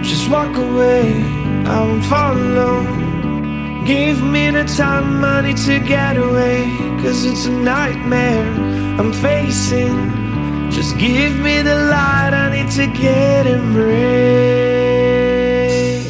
Just walk away, I won't follow. Give me the time I need to get away, 'cause it's a nightmare I'm facing. Just give me the light, I need to get embraced.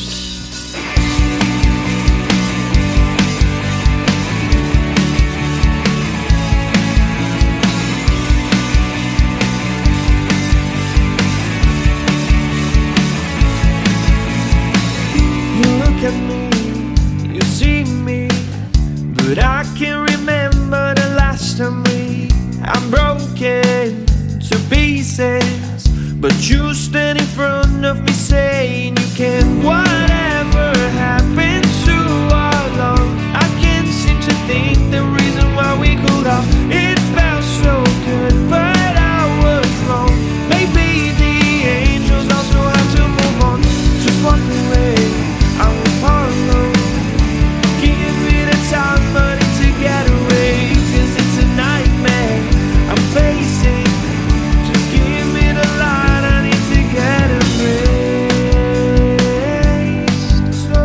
You look at me, you see me, but I can't remember the last time I'm broken to pieces, but you stand in front of me saying you can. Whatever happened to our love? I can't seem to think the reason why we cooled off. It felt so good, but I was wrong. Maybe the angels also have to move on. Just walk away, I will follow. Give me the time I need to get away, 'cause it's a nightmare I'm facing. Just give me the light, I need to get erased. So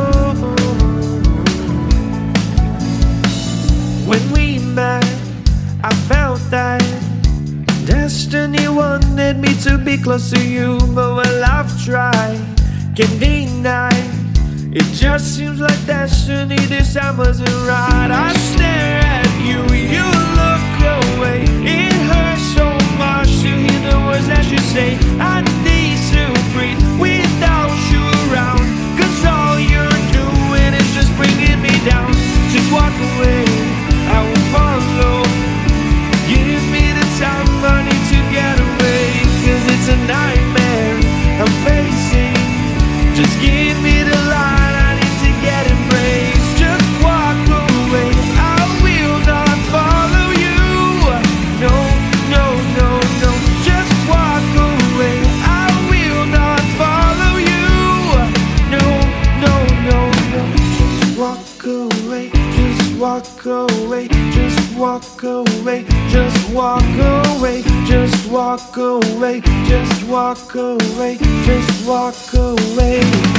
when we met, I felt that destiny wanted me to be close to you, but when I've tried, can't deny. It just seems like destiny this time wasn't right. I stare at you, you look away. It hurts so much to hear the words that you say. I need to breathe without you around, 'cause all you're doing is just bringing me down. Just walk away, I will follow. Give me the time I need to get away, 'cause it's a nightmare I'm facing. Just give me the light, I need to get embraced. Just walk away, I will not follow you. No, no, no, no. Just walk away, I will not follow you. No, no, no, no. Just walk away, just walk away, just walk away, just walk away, just walk away, just walk away, just walk away.